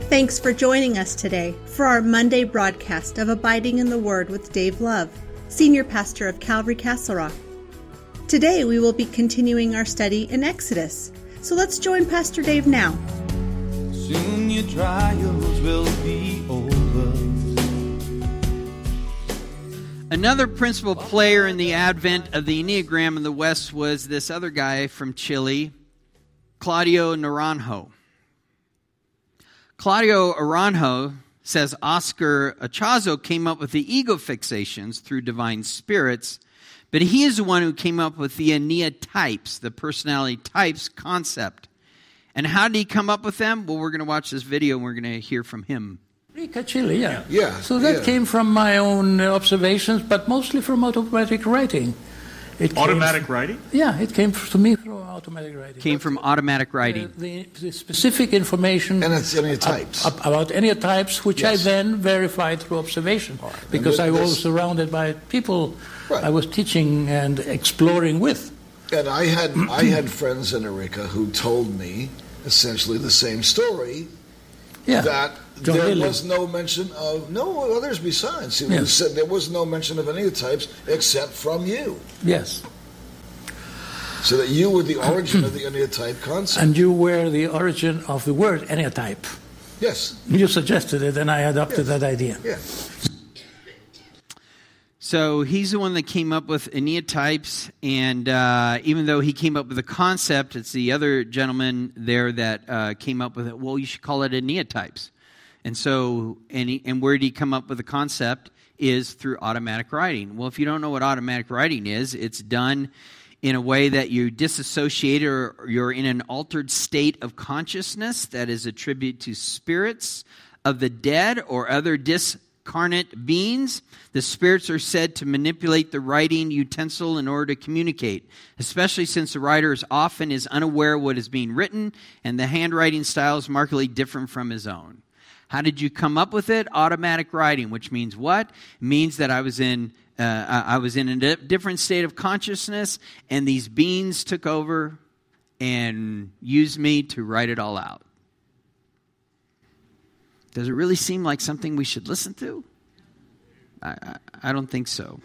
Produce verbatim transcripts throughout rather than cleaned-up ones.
Thanks for joining us today for our Monday broadcast of Abiding in the Word with Dave Love, Senior Pastor of Calvary Castle Rock. Today we will be continuing our study in Exodus. So let's join Pastor Dave now. Soon your trials will be over. Another principal player in the advent of the Enneagram in the West was this other guy from Chile, Claudio Naranjo. Claudio Naranjo says Oscar Achazo came up with the ego fixations through divine spirits, but he is the one who came up with the Ennead types, the personality types concept. And how did he come up with them? Well, we're going to watch this video and we're going to hear from him. Rica, Chile, yeah. Yeah. So that yeah. came from my own observations, but mostly from automatic writing. It automatic from, writing? Yeah, it came to me from automatic writing. Came from automatic writing. Uh, the, the specific information and it's Enneatypes. Ab- about Enneatypes, which yes. I then verified through observation, right. because I was surrounded by people right. I was teaching and exploring with. And I had I had friends in Arica who told me essentially the same story. Yeah. That John there Lilly. was no mention of no others besides. He yes. said there was no mention of Enneatypes except from you. Yes. So that you were the origin of the Enneatype concept. And you were the origin of the word Enneatype. Yes. You suggested it, and I adopted yes. that idea. Yeah. So he's the one that came up with Enneatypes, and uh, even though he came up with the concept, it's the other gentleman there that uh, came up with it. Well, you should call it Enneatypes. And so, and, he, and where did he come up with the concept? Is through automatic writing. Well, if you don't know what automatic writing is, it's done in a way that you disassociate or you're in an altered state of consciousness that is attributed to spirits of the dead or other discarnate beings. The spirits are said to manipulate the writing utensil in order to communicate, especially since the writer is often is unaware of what is being written and the handwriting style is markedly different from his own. How did you come up with it? Automatic writing, which means what? It means that I was in uh, I was in a di- different state of consciousness, and these beings took over and used me to write it all out. Does it really seem like something we should listen to? I, I, I don't think so.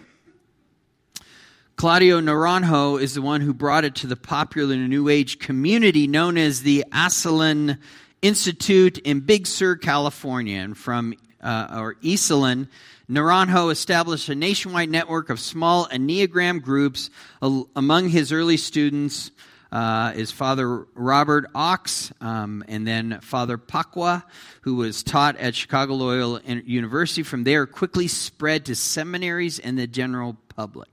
Claudio Naranjo is the one who brought it to the popular New Age community known as the Esalen Institute in Big Sur, California. And from, uh, or Esalen, Naranjo established a nationwide network of small Enneagram groups. Uh, among his early students uh, is Father Robert Ox, um, and then Father Pacwa, who was taught at Chicago Loyola University. From there, quickly spread to seminaries and the general public.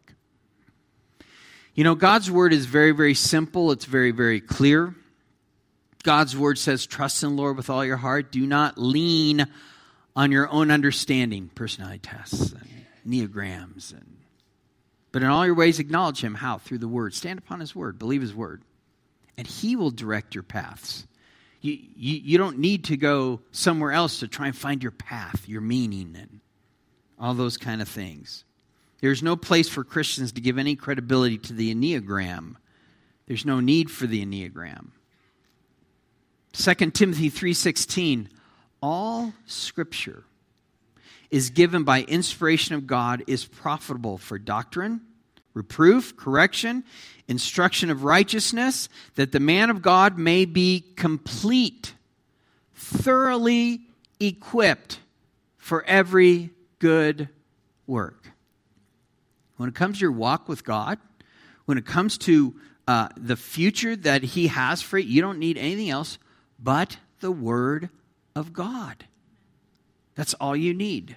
You know, God's word is very, very simple. It's very, very clear. God's word says, trust in the Lord with all your heart. Do not lean on your own understanding. Personality tests and Enneagrams. And, but in all your ways, acknowledge him. How? Through the word. Stand upon his word. Believe his word. And he will direct your paths. You, you, you don't need to go somewhere else to try and find your path, your meaning, and all those kind of things. There's no place for Christians to give any credibility to the Enneagram. There's no need for the Enneagram. Second Timothy three sixteen, all Scripture is given by inspiration of God, is profitable for doctrine, reproof, correction, instruction of righteousness, that the man of God may be complete, thoroughly equipped for every good work. When it comes to your walk with God, when it comes to uh, the future that he has for you, you don't need anything else but the Word of God. That's all you need.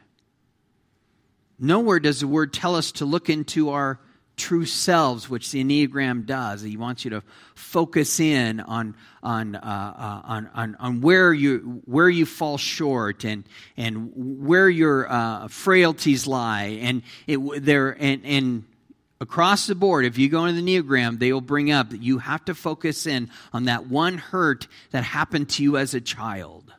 Nowhere does the Word tell us to look into our true selves, which the Enneagram does. He wants you to focus in on on uh, uh, on, on on where you where you fall short and and where your uh, frailties lie, and it there and and. Across the board, if you go into the Enneagram, they will bring up that you have to focus in on that one hurt that happened to you as a child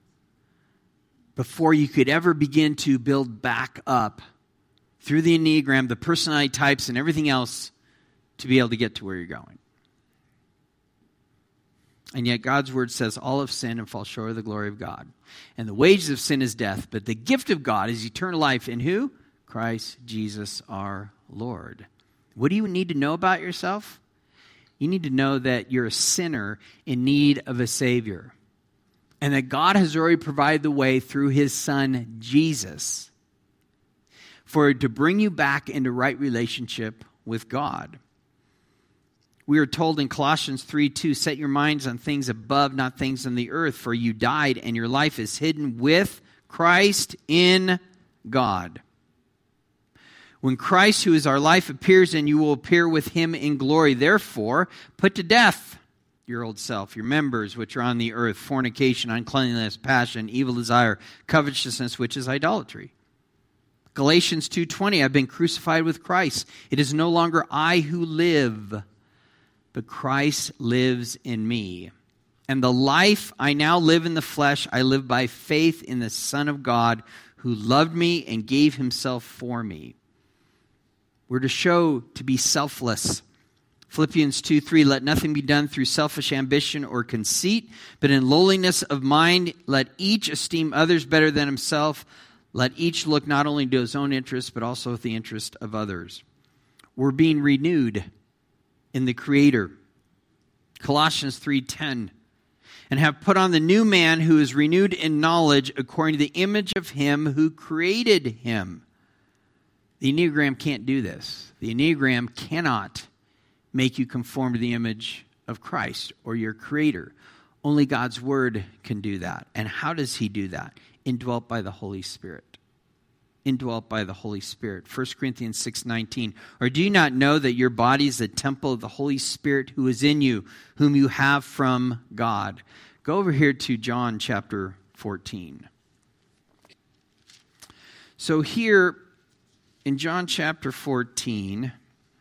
before you could ever begin to build back up through the Enneagram, the personality types, and everything else to be able to get to where you're going. And yet God's word says all have sinned and fall short of the glory of God. And the wages of sin is death, but the gift of God is eternal life in who? Christ Jesus our Lord. What do you need to know about yourself? You need to know that you're a sinner in need of a Savior. And that God has already provided the way through His Son, Jesus, for to bring you back into right relationship with God. We are told in Colossians three two, set your minds on things above, not things on the earth, for you died and your life is hidden with Christ in God. When Christ, who is our life, appears, and you will appear with Him in glory. Therefore, put to death your old self, your members which are on the earth, fornication, uncleanness, passion, evil desire, covetousness, which is idolatry. Galatians two twenty, I've been crucified with Christ. It is no longer I who live, but Christ lives in me. And the life I now live in the flesh, I live by faith in the Son of God, who loved me and gave Himself for me. We're to show to be selfless. Philippians two three, let nothing be done through selfish ambition or conceit, but in lowliness of mind, let each esteem others better than himself. Let each look not only to his own interest, but also the interest of others. We're being renewed in the Creator. Colossians three ten, and have put on the new man who is renewed in knowledge according to the image of Him who created him. The Enneagram can't do this. The Enneagram cannot make you conform to the image of Christ or your Creator. Only God's Word can do that. And how does He do that? Indwelt by the Holy Spirit. Indwelt by the Holy Spirit. First Corinthians six nineteen. Or do you not know that your body is the temple of the Holy Spirit who is in you, whom you have from God? Go over here to John chapter fourteen. So here in John chapter fourteen,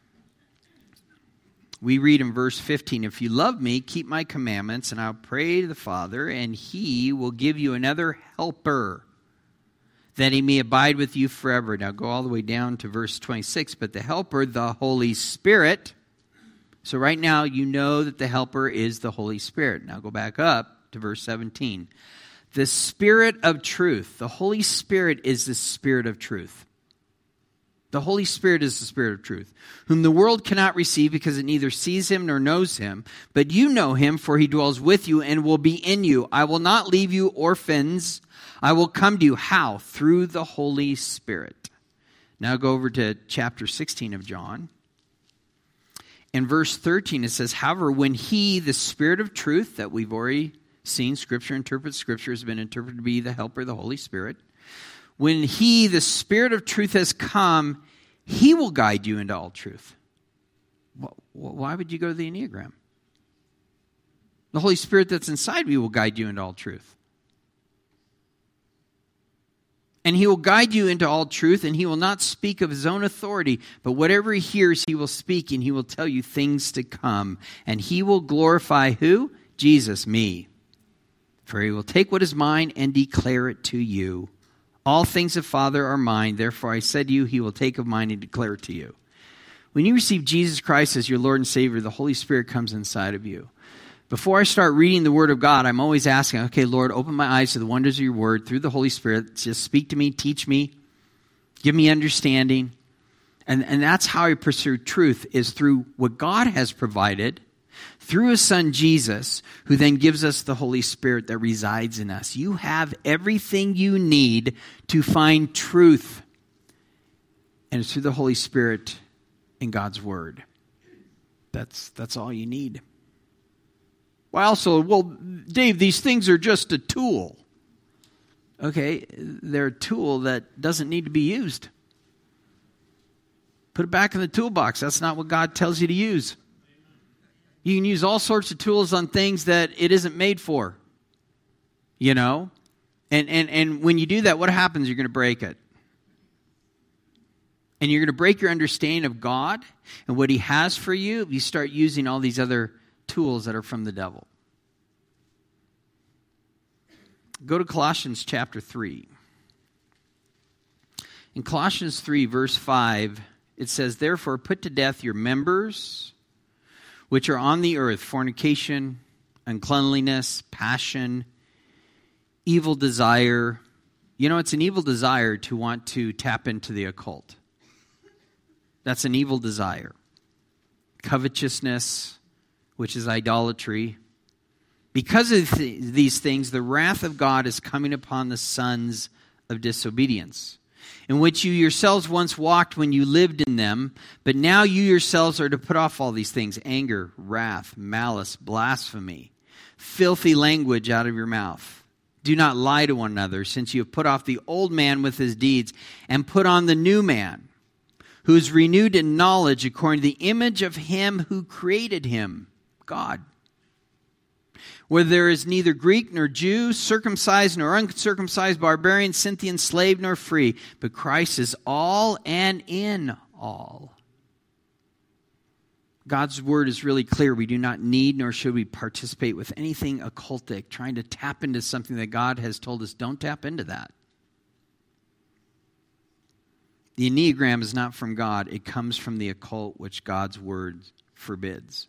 we read in verse fifteen, if you love me, keep my commandments, and I'll pray to the Father, and He will give you another helper, that He may abide with you forever. Now go all the way down to verse twenty-six, but the helper, the Holy Spirit. So right now you know that the helper is the Holy Spirit. Now go back up to verse seventeen. The Spirit of truth. The Holy Spirit is the Spirit of truth. The Holy Spirit is the Spirit of truth, whom the world cannot receive because it neither sees Him nor knows Him. But you know Him, for He dwells with you and will be in you. I will not leave you orphans. I will come to you. How? Through the Holy Spirit. Now go over to chapter sixteen of John. In verse thirteen it says, however, when He, the Spirit of truth, that we've already seen, Scripture interprets Scripture, has been interpreted to be the helper, the Holy Spirit. When He, the Spirit of truth, has come, He will guide you into all truth. Why would you go to the Enneagram? The Holy Spirit that's inside of you will guide you into all truth. And He will guide you into all truth, and He will not speak of His own authority, but whatever He hears, He will speak, and He will tell you things to come. And He will glorify who? Jesus, me. For He will take what is mine and declare it to you. All things of Father are mine, therefore I said to you, He will take of mine and declare it to you. When you receive Jesus Christ as your Lord and Savior, the Holy Spirit comes inside of you. Before I start reading the Word of God, I'm always asking, okay, Lord, open my eyes to the wonders of your Word through the Holy Spirit. Just speak to me, teach me, give me understanding. And, and that's how I pursue truth, is through what God has provided, through His Son Jesus, who then gives us the Holy Spirit that resides in us. You have everything you need to find truth. And it's through the Holy Spirit in God's Word. That's, that's all you need. Well, also, well, Dave, these things are just a tool. Okay, they're a tool that doesn't need to be used. Put it back in the toolbox. That's not what God tells you to use. You can use all sorts of tools on things that it isn't made for. You know? And and and when you do that, what happens? You're going to break it. And you're going to break your understanding of God and what He has for you if you start using all these other tools that are from the devil. Go to Colossians chapter three. In Colossians three, verse five, it says, therefore put to death your members which are on the earth, fornication, uncleanliness, passion, evil desire. You know, it's an evil desire to want to tap into the occult. That's an evil desire. Covetousness, which is idolatry. Because of th- these things, the wrath of God is coming upon the sons of disobedience, in which you yourselves once walked when you lived in them, but now you yourselves are to put off all these things: anger, wrath, malice, blasphemy, filthy language out of your mouth. Do not lie to one another, since you have put off the old man with his deeds and put on the new man, who is renewed in knowledge according to the image of him who created him, God. Where there is neither Greek nor Jew, circumcised nor uncircumcised, barbarian, Scythian, slave nor free, but Christ is all and in all. God's word is really clear. We do not need nor should we participate with anything occultic, trying to tap into something that God has told us, don't tap into that. The Enneagram is not from God. It comes from the occult, which God's word forbids.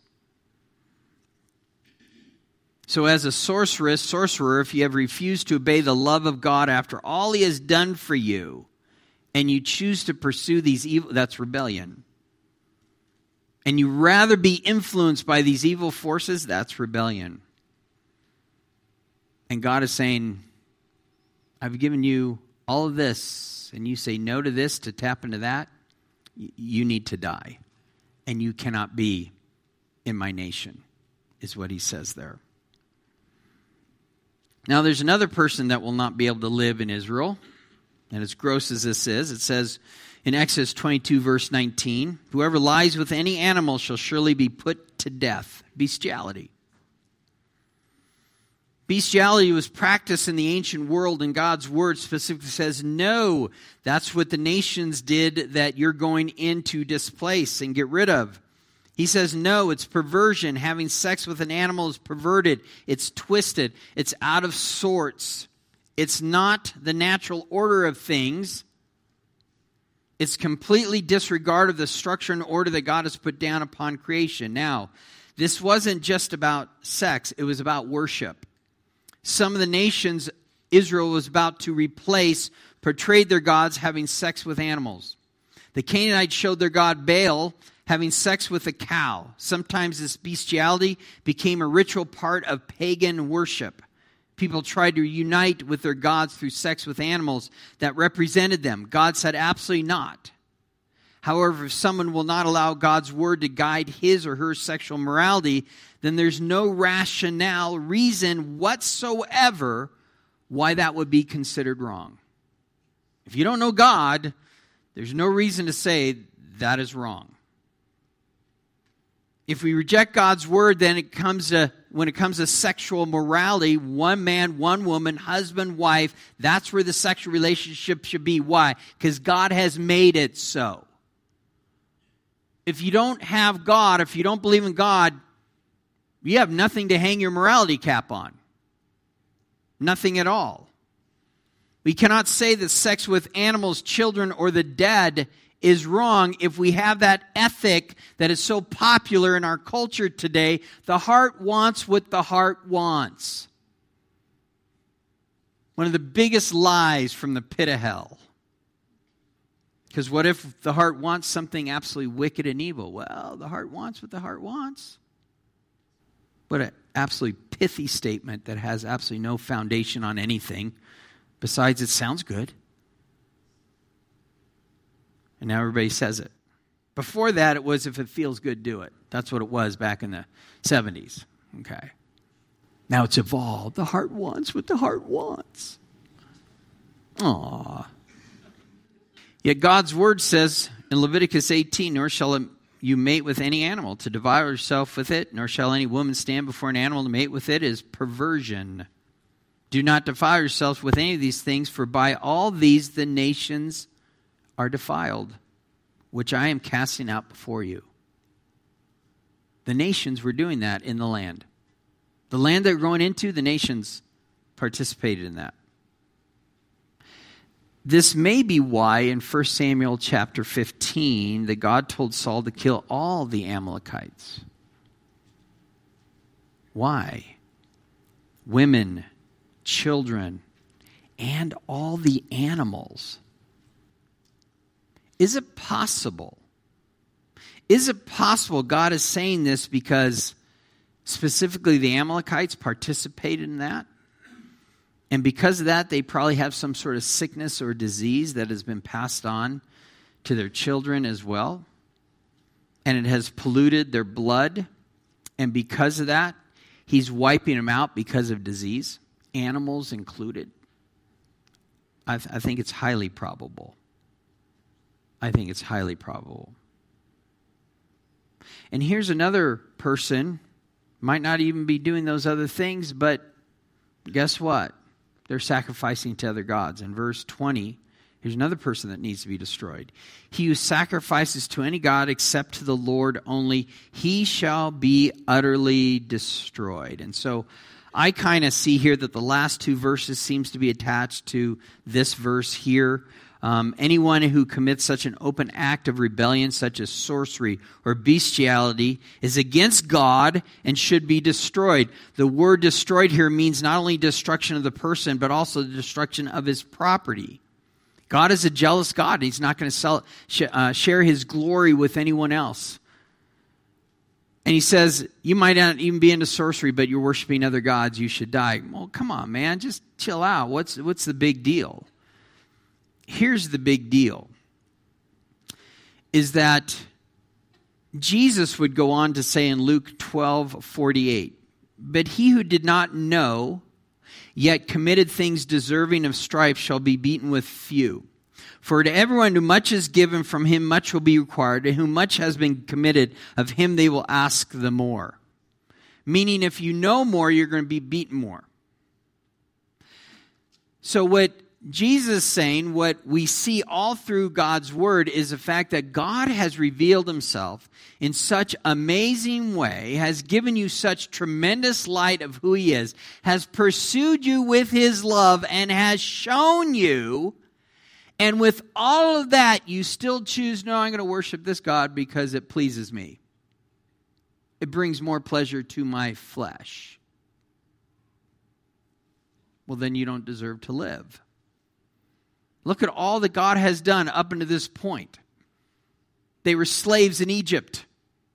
So as a sorceress, sorcerer, if you have refused to obey the love of God after all he has done for you, and you choose to pursue these evil, that's rebellion. And you rather be influenced by these evil forces, that's rebellion. And God is saying, I've given you all of this, and you say no to this to tap into that, you need to die. And you cannot be in my nation, is what he says there. Now, there's another person that will not be able to live in Israel. And as gross as this is, it says in Exodus twenty-two, verse nineteen, whoever lies with any animal shall surely be put to death. Bestiality. Bestiality was practiced in the ancient world, and God's word specifically says, no, that's what the nations did that you're going in to displace and get rid of. He says, no, it's perversion. Having sex with an animal is perverted. It's twisted. It's out of sorts. It's not the natural order of things. It's completely disregard of the structure and order that God has put down upon creation. Now, this wasn't just about sex. It was about worship. Some of the nations Israel was about to replace portrayed their gods having sex with animals. The Canaanites showed their god Baal having sex with a cow. Sometimes this bestiality became a ritual part of pagan worship. People tried to unite with their gods through sex with animals that represented them. God said absolutely not. However, if someone will not allow God's word to guide his or her sexual morality, then there's no rationale, reason whatsoever why that would be considered wrong. If you don't know God, there's no reason to say that is wrong. If we reject God's word, then it comes to, when it comes to sexual morality, one man, one woman, husband, wife, that's where the sexual relationship should be. Why? Because God has made it so. If you don't have God, if you don't believe in God, you have nothing to hang your morality cap on. Nothing at all. We cannot say that sex with animals, children, or the dead is wrong if we have that ethic that is so popular in our culture today. The heart wants what the heart wants. One of the biggest lies from the pit of hell. Because what if the heart wants something absolutely wicked and evil? Well, the heart wants what the heart wants. What an absolutely pithy statement that has absolutely no foundation on anything. Besides, it sounds good. And now everybody says it. Before that, it was if it feels good, do it. That's what it was back in the seventies. Okay. Now it's evolved. The heart wants what the heart wants. Aww. Yet God's word says in Leviticus eighteen, nor shall you mate with any animal to devour yourself with it, nor shall any woman stand before an animal to mate with it, is perversion. Do not defile yourselves with any of these things, for by all these the nations are defiled, which I am casting out before you. The nations were doing that in the land. The land they were going into, the nations participated in that. This may be why in First Samuel chapter fifteen that God told Saul to kill all the Amalekites. Why? women, children, and all the animals. Is it possible? Is it possible God is saying this because specifically the Amalekites participated in that? And because of that, they probably have some sort of sickness or disease that has been passed on to their children as well. And it has polluted their blood. And because of that, he's wiping them out because of disease, animals included. I, th- I think it's highly probable. I think it's highly probable. And here's another person, might not even be doing those other things, but guess what? They're sacrificing to other gods. In verse twenty, here's another person that needs to be destroyed. He who sacrifices to any god except to the Lord only, he shall be utterly destroyed. And so I kind of see here that the last two verses seems to be attached to this verse here. Um, anyone who commits such an open act of rebellion, such as sorcery or bestiality, is against God and should be destroyed. The word destroyed here means not only destruction of the person, but also the destruction of his property. God is a jealous God. He's not going to sell, sh- uh, share his glory with anyone else. And he says, you might not even be into sorcery, but you're worshiping other gods, you should die. Well, come on, man, just chill out. What's, what's the big deal? Here's the big deal, is that Jesus would go on to say in Luke twelve forty-eight, but he who did not know, yet committed things deserving of strife shall be beaten with few. For to everyone who much is given, from him much will be required. To whom much has been committed, of him they will ask the more. Meaning if you know more, you're going to be beaten more. So what Jesus is saying, what we see all through God's word, is the fact that God has revealed himself in such amazing way, has given you such tremendous light of who he is, has pursued you with his love, and has shown you. And with all of that, you still choose, no, I'm going to worship this God because it pleases me. It brings more pleasure to my flesh. Well, then you don't deserve to live. Look at all that God has done up until this point. They were slaves in Egypt.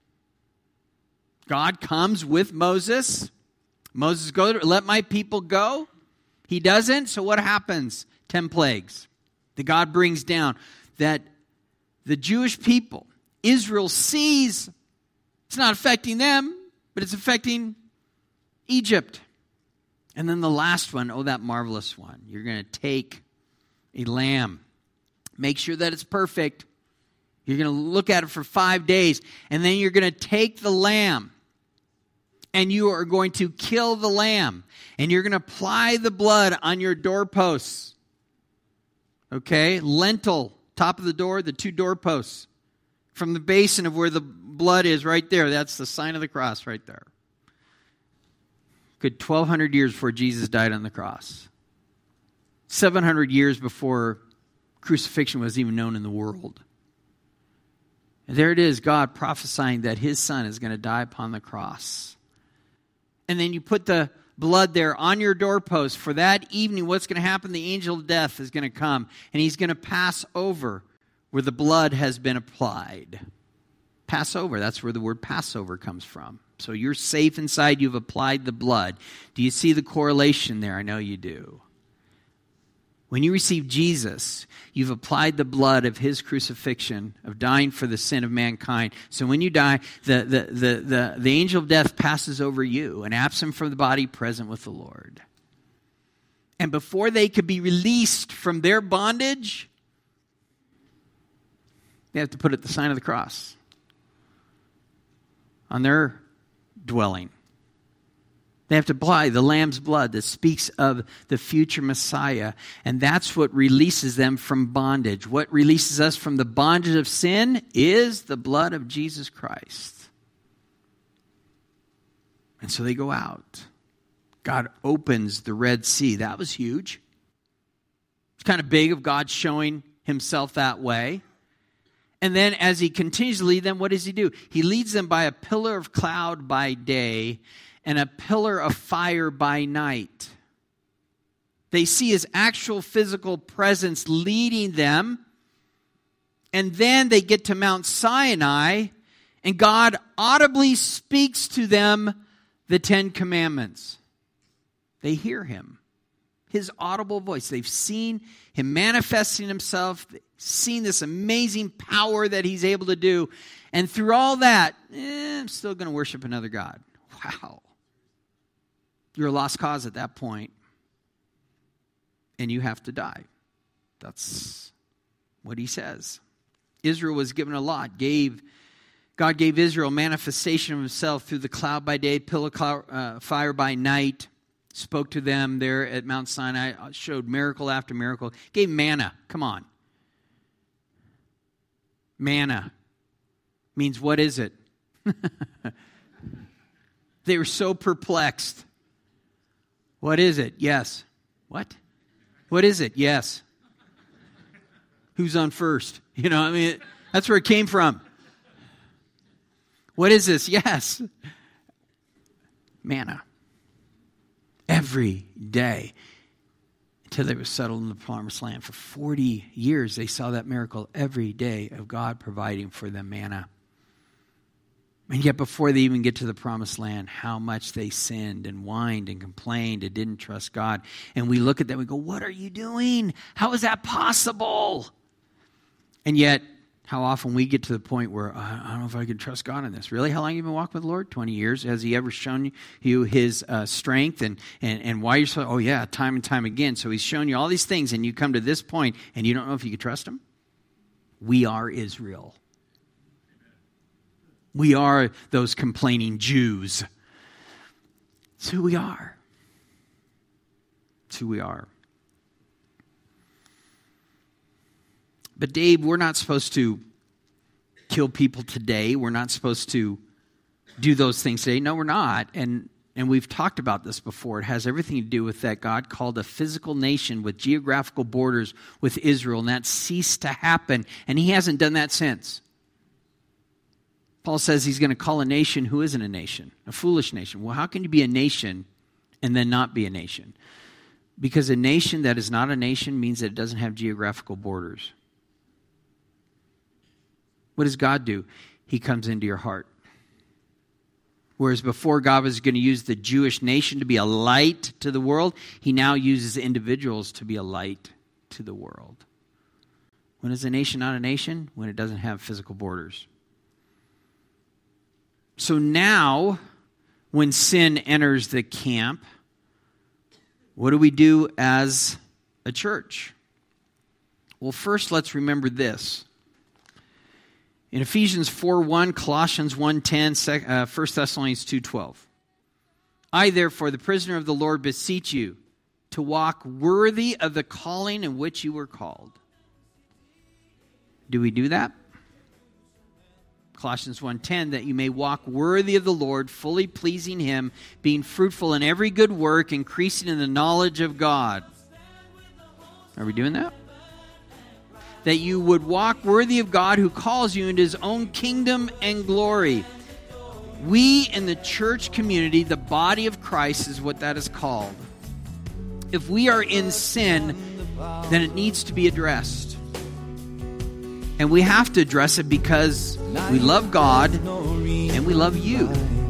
God comes with Moses. Moses goes, let my people go. He doesn't, so what happens? Ten plagues that God brings down. That the Jewish people, Israel, sees it's not affecting them, but it's affecting Egypt. And then the last one, oh, that marvelous one. You're going to take a lamb. Make sure that it's perfect. You're going to look at it for five days. And then you're going to take the lamb. And you are going to kill the lamb. And you're going to apply the blood on your doorposts. Okay? Lintel, top of the door, the two doorposts. From the basin of where the blood is right there. That's the sign of the cross right there. Good twelve hundred years before Jesus died on the cross. seven hundred years before crucifixion was even known in the world. And there it is, God prophesying that his son is going to die upon the cross. And then you put the blood there on your doorpost. For that evening, what's going to happen? The angel of death is going to come. And he's going to pass over where the blood has been applied. Passover, that's where the word Passover comes from. So you're safe inside, you've applied the blood. Do you see the correlation there? I know you do. When you receive Jesus, you've applied the blood of his crucifixion, of dying for the sin of mankind. So when you die, the, the, the, the, the angel of death passes over you, and absent from the body, present with the Lord. And before they could be released from their bondage, they have to put it the sign of the cross on their dwelling. They have to apply the Lamb's blood that speaks of the future Messiah. And that's what releases them from bondage. What releases us from the bondage of sin is the blood of Jesus Christ. And so they go out. God opens the Red Sea. That was huge. It's kind of big of God showing himself that way. And then as he continues to lead them, what does he do? He leads them by a pillar of cloud by day and a pillar of fire by night. They see his actual physical presence leading them. And then they get to Mount Sinai, and God audibly speaks to them the Ten Commandments. They hear him, his audible voice. They've seen him manifesting himself, seen this amazing power that he's able to do. And through all that, eh, I'm still going to worship another God. Wow. You're a lost cause at that point, and you have to die. That's what he says. Israel was given a lot. Gave God gave Israel a manifestation of himself through the cloud by day, pillar cloud, uh, fire by night. Spoke to them there at Mount Sinai. Showed miracle after miracle. Gave manna. Come on. Manna means, what is it? They were so perplexed. What is it? Yes. What? What is it? Yes. Who's on first? You know, I mean, it, that's where it came from. What is this? Yes. Manna. Every day. Until they were settled in the promised land. For forty years, they saw that miracle every day of God providing for them manna. And yet before they even get to the promised land, how much they sinned and whined and complained and didn't trust God. And we look at them and we go, what are you doing? How is that possible? And yet, how often we get to the point where, I don't know if I can trust God in this. Really? How long have you been walking with the Lord? twenty years. Has he ever shown you his uh, strength and, and, and why you're so, oh yeah, time and time again. So he's shown you all these things and you come to this point and you don't know if you can trust him? We are Israel. We are those complaining Jews. It's who we are. It's who we are. But Dave, we're not supposed to kill people today. We're not supposed to do those things today. No, we're not. And and we've talked about this before. It has everything to do with that God called a physical nation with geographical borders with Israel, and that ceased to happen. And he hasn't done that since. Paul says he's going to call a nation who isn't a nation, a foolish nation. Well, how can you be a nation and then not be a nation? Because a nation that is not a nation means that it doesn't have geographical borders. What does God do? He comes into your heart. Whereas before God was going to use the Jewish nation to be a light to the world, he now uses individuals to be a light to the world. When is a nation not a nation? When it doesn't have physical borders. So now, when sin enters the camp, what do we do as a church? Well, first let's remember this. In Ephesians four one, Colossians one ten, uh, First Thessalonians two twelve. I, therefore, the prisoner of the Lord, beseech you to walk worthy of the calling in which you were called. Do we do that? Colossians one ten, that you may walk worthy of the Lord, fully pleasing him, being fruitful in every good work, increasing in the knowledge of God. Are we doing that? That you would walk worthy of God who calls you into his own kingdom and glory. We in the church community, the body of Christ is what that is called. If we are in sin, then it needs to be addressed. And we have to address it because we love God and we love you.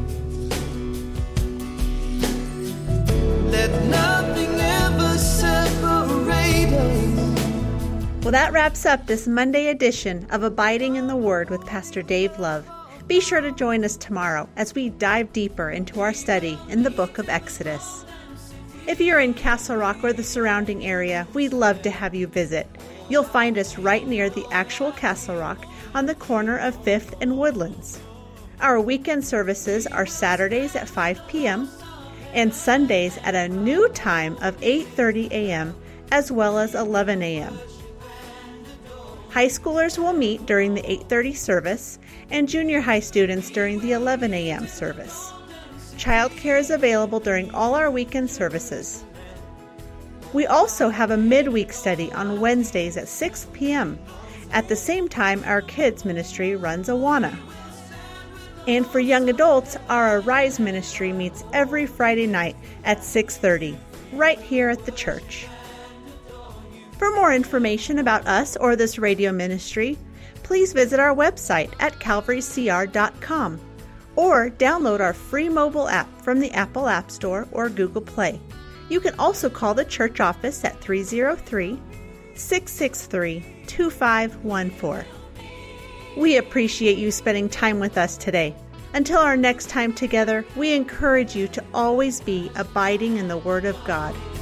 Let nothing ever separate us. Well, that wraps up this Monday edition of Abiding in the Word with Pastor Dave Love. Be sure to join us tomorrow as we dive deeper into our study in the book of Exodus. If you're in Castle Rock or the surrounding area, we'd love to have you visit. You'll find us right near the actual Castle Rock on the corner of fifth and Woodlands. Our weekend services are Saturdays at five p.m. and Sundays at a new time of eight thirty a.m. as well as eleven a.m. High schoolers will meet during the eight thirty service and junior high students during the eleven a.m. service. Childcare is available during all our weekend services. We also have a midweek study on Wednesdays at six p.m. At the same time, our kids ministry runs Awana. And for young adults, our Arise ministry meets every Friday night at six thirty, right here at the church. For more information about us or this radio ministry, please visit our website at calvary c r dot com or download our free mobile app from the Apple App Store or Google Play. You can also call the church office at three oh three, six six three, two five one four. We appreciate you spending time with us today. Until our next time together, we encourage you to always be abiding in the Word of God.